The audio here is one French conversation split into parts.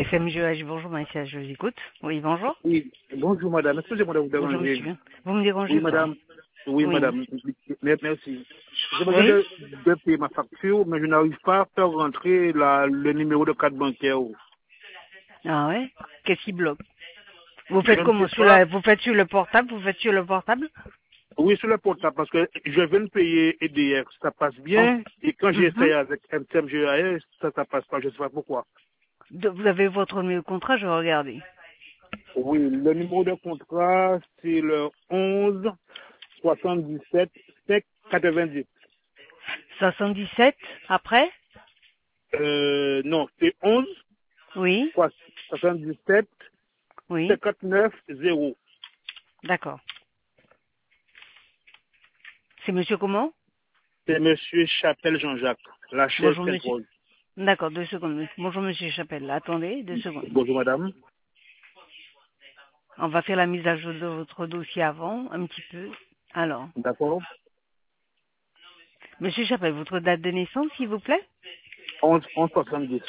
SMGH, bonjour, monsieur, je vous écoute. Oui, bonjour. Oui, bonjour madame. Excusez-moi de vous Bonjour, déranger. monsieur. Vous me dérangez Oui pas. madame. Oui Oui. madame. Merci. J'ai besoin Oui? de payer ma facture, mais je n'arrive pas à faire rentrer le numéro de carte bancaire. Ah ouais? Qu'est-ce qui bloque? Vous Je faites ne comment? sais pas. Vous faites sur le portable? Vous faites sur le portable? Oui, sur le portable, parce que je viens de payer EDF, ça passe Oh. bien. Et quand Mhm. j'essaie avec MTMGAS, ça passe pas, je ne sais pas pourquoi. Vous avez votre numéro de contrat, je vais regarder. Oui, le numéro de contrat, c'est le 11 77 5 90. 77, après? Non, c'est 11 Oui? 77 Oui? 59 0. D'accord. C'est monsieur comment? C'est Monsieur Chapelle Jean-Jacques, la chaise Bonjour, monsieur. Saint-Paul. D'accord, 2 secondes. Bonjour, monsieur Chapelle. Attendez, 2 secondes. Bonjour madame. On va faire la mise à jour de votre dossier avant, un petit peu. Alors, D'accord. monsieur Chapelle, votre date de naissance, s'il vous plaît? 11 70.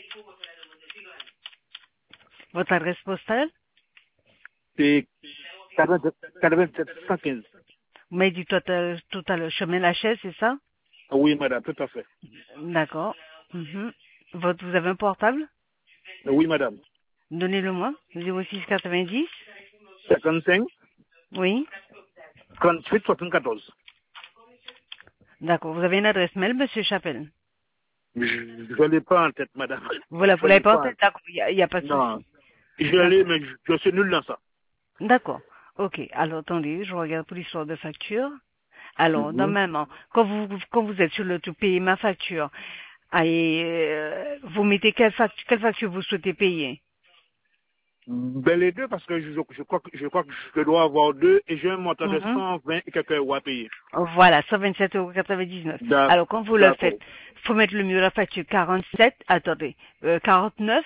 Votre adresse postale? C'est 87 115. Vous m'avez dit tout à l'heure, chemin La Chaise, c'est ça? Oui madame, tout à fait. D'accord. Mhm. Vous avez un portable? Oui madame. Donnez-le-moi. 06 90. 55 Oui. 38 74. D'accord. Vous avez une adresse mail, monsieur Chapelle? Je ne l'ai pas en tête madame. Voilà, vous Je l'avez l'ai pas en pas. tête? D'accord, il y a pas de Non. souci. Je l'ai, D'accord. mais je suis nul dans ça. D'accord. Ok. Alors, attendez, je regarde pour l'histoire de facture. Alors, Mhm. normalement, quand vous êtes sur le tout payer ma facture, et, vous mettez quelle facture vous souhaitez payer? Ben, les deux, parce que je crois que je dois avoir deux et j'ai un montant de Mhm. 120 et quelques euros à payer. Voilà, 127,99 €. Alors, quand vous le faites, D'accord. faut mettre le numéro de la facture 47, attendez, 49,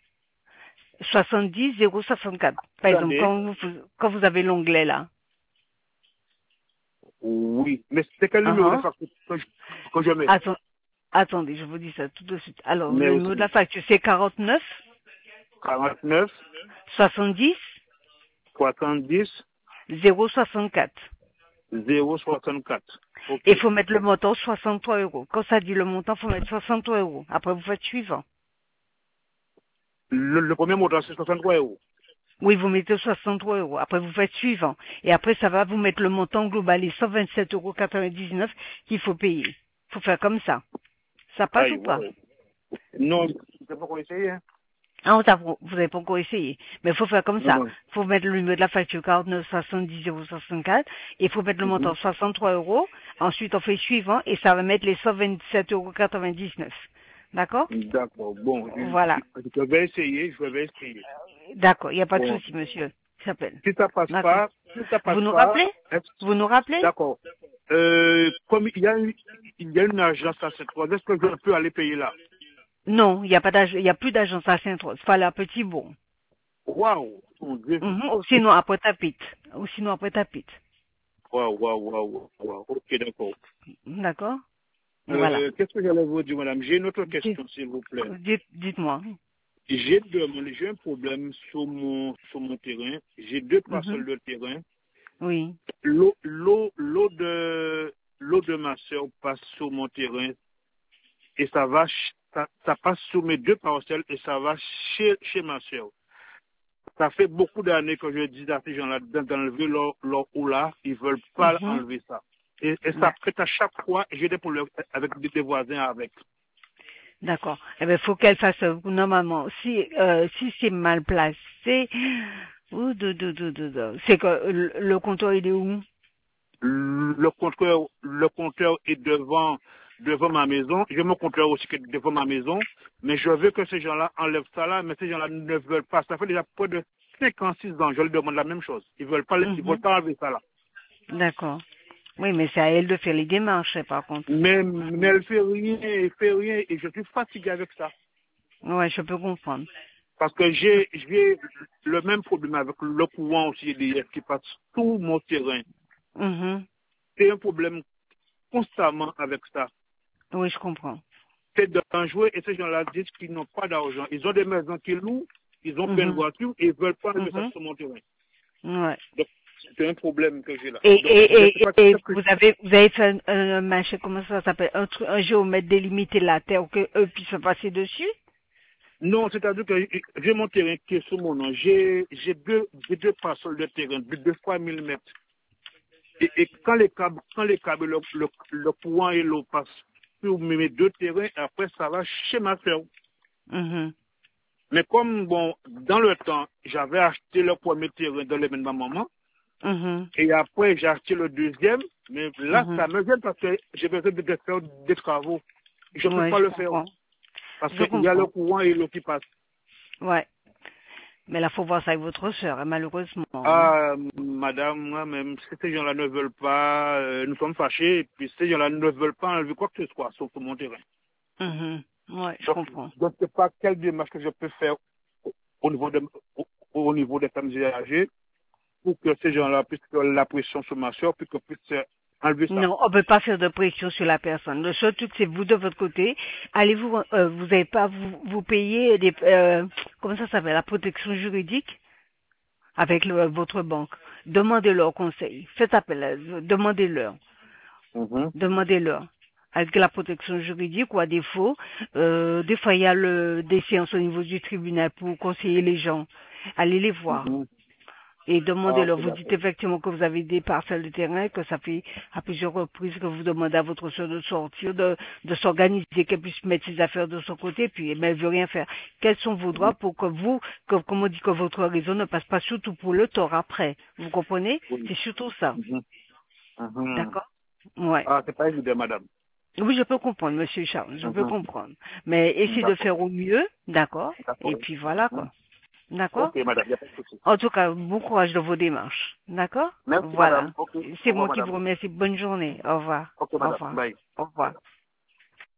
70, 064. Par exemple, Attendez. quand vous avez l'onglet là. Oui. Mais c'est quel numéro de Uh-huh. facture que je mets? Attendez, je vous dis ça tout de suite. Alors, Mais le numéro de la aussi facture, c'est 49, 49, 70, 70, 064. 064. Et Ok. il faut mettre le montant 63 euros. Quand ça dit le montant, il faut mettre 63 euros. Après, vous faites suivant. Le premier montant, c'est 63 euros. Oui, vous mettez 63 euros. Après, vous faites suivant. Et après, ça va vous mettre le montant global, les 127,99 € qu'il faut payer. Il faut faire comme ça. Ça passe Aïe, ou pas? wow. Non, c'est pas pour essayer, hein. Ah, vous n'avez pas encore essayé. Mais il faut faire comme Non, ça. non. Il faut mettre le numéro de la facture 49 70 064. Et il faut mettre le montant Mhm. 63 euros. Ensuite, on fait suivant et ça va mettre les 127,99 €. D'accord? D'accord. Bon, Voilà. je vais essayer, je vais essayer. D'accord. Il n'y a pas de Bon. souci, monsieur. Il s'appelle. Si ça passe D'accord. pas, si ça Vous passe nous pas, rappelez? Vous nous rappelez? d'accord. Comme il y a une agence à cette fois, est-ce que je peux aller payer là? Non, il y a plus d'agence à Saint-Rose. Fallait à Petit Bourg. Waouh! Mon Dieu. Ou sinon après Tapite. Ou sinon après Tapite. Waouh, waouh, waouh, waouh. Ok, d'accord. D'accord? Voilà. Qu'est-ce que j'allais vous dire, madame? J'ai une autre question, s'il vous plaît. Dites-moi. J'ai un problème sur mon terrain. J'ai deux parcelles Mhm. de terrain. Oui. L'eau de ma soeur passe sur mon terrain et ça passe sur mes deux parcelles et ça va chez ma soeur. Ça fait beaucoup d'années que je dis à ces gens-là d'enlever leur eau là, ils veulent pas Mhm. enlever ça. Et ça prête à chaque fois, et j'ai des problèmes avec des voisins avec. D'accord. Eh bien, faut qu'elle fasse normalement. Si c'est mal placé, c'est que le compteur il est où? Le compteur est devant ma maison. J'ai mon compteur aussi qui est devant ma maison. Mais je veux que ces gens-là enlèvent ça là, mais ces gens-là ne veulent pas. Ça fait déjà près de 56 ans. Je leur demande la même chose. Ils veulent Mhm. pas enlever ça là. D'accord. Oui, mais c'est à elle de faire les démarches, par contre. Mais elle fait rien, et je suis fatigué avec ça. Ouais, je peux comprendre. Parce que j'ai le même problème avec le courant aussi EDF qui passe tout mon terrain. Mhm. C'est un problème constamment avec ça. Oui, je comprends. c'est dangereux et ces gens-là disent qu'ils n'ont pas d'argent. Ils ont des maisons qu'ils louent, ils ont plein de voitures et ils ne veulent pas enlever ça sur mon terrain. Ouais. Donc, c'est un problème que j'ai là. Et vous avez fait un marché, comment ça s'appelle, un géomètre délimiter la terre que eux puissent passer dessus? Non, c'est-à-dire que j'ai mon terrain qui est sous mon nom. J'ai deux parcelles de terrain de 2 fois 1000 mètres. Et quand les câbles, le courant et l'eau passent sur mes deux terrains, après ça va chez ma soeur. Mais comme, bon, dans le temps, j'avais acheté le premier terrain dans les mains de ma maman, et après j'ai acheté le deuxième, mais là, ça me vient parce que j'ai besoin de faire des travaux. Je ne peux pas le faire. Parce qu'il y a le courant et l'eau qui passe. Ouais. Mais là, faut voir ça avec votre soeur, hein, malheureusement. Ah, madame, moi-même, si ces gens-là ne veulent pas, nous sommes fâchés, et puis ces gens-là ne veulent pas enlever quoi que ce soit, sauf mon terrain. Ouais, je comprends. Je ne sais pas quelle démarche que je peux faire au niveau des femmes âgées pour que ces gens-là puissent faire la pression sur ma soeur, puis qu'on puisse enlever ça. Non, on ne peut pas faire de pression sur la personne. Le seul truc, c'est vous de votre côté. Allez-vous, vous n'avez pas, vous payez des, comment ça s'appelle, la protection juridique avec votre banque. Demandez-leur conseil. Faites appel, demandez-leur. Demandez-leur. Avec la protection juridique ou à défaut, des fois il y a des séances au niveau du tribunal pour conseiller les gens. Allez les voir. Et demandez-leur, vous dites effectivement que vous avez des parcelles de terrain, que ça fait à plusieurs reprises que vous demandez à votre soeur de sortir, de s'organiser, qu'elle puisse mettre ses affaires de son côté, puis mais elle veut rien faire. Quels sont vos droits pour que vous, comme on dit, que votre raison ne passe pas surtout pour le tort après. Vous comprenez? C'est surtout ça. D'accord? Ouais. Ah, c'est pas évident, madame. Oui, je peux comprendre, monsieur Charles, je peux comprendre. Mais essayez de faire au mieux, d'accord? Et puis voilà, quoi. D'accord? Ok, madame, il n'y a pas de souci. En tout cas, bon courage dans vos démarches. D'accord? Merci, Voilà. madame. Okay. C'est moi qui vous remercie. Bonne journée. Au revoir. Ok, madame. Au revoir. Bye. Au revoir.